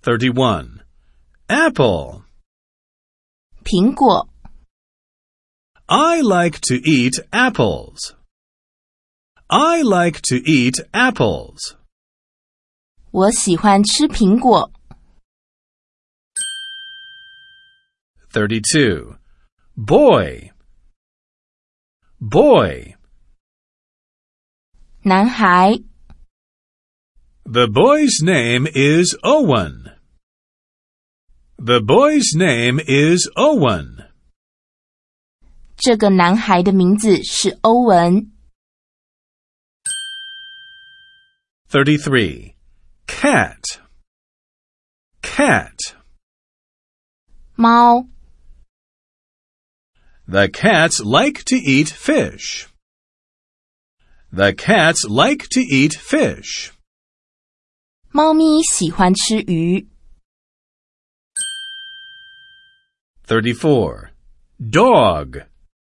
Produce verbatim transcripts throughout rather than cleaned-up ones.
thirty-one. Apple. 苹果 I like to eat apples. I like to eat apples. 我喜欢吃苹果 thirty-two. Boy. Boy. 男孩 The boy's name is Owen. The boy's name is Owen. 这个男孩的名字是欧文 thirty-three. Cat. Cat. 猫 The cats like to eat fish. The cats like to eat fish. 猫咪喜欢吃鱼 thirty-four. Dog.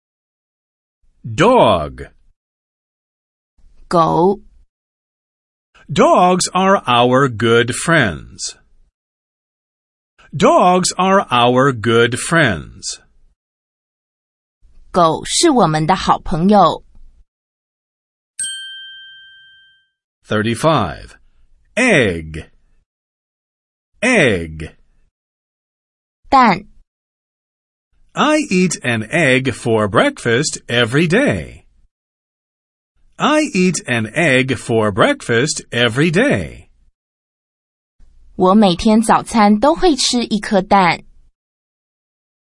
Dog. 狗 Dogs are our good friends. Dogs are our good friends. 狗是我们的好朋友 thirty-five. Egg. Egg. 蛋 I eat an egg for breakfast every day. I eat an egg for breakfast every day. 我每天早餐都会吃一颗蛋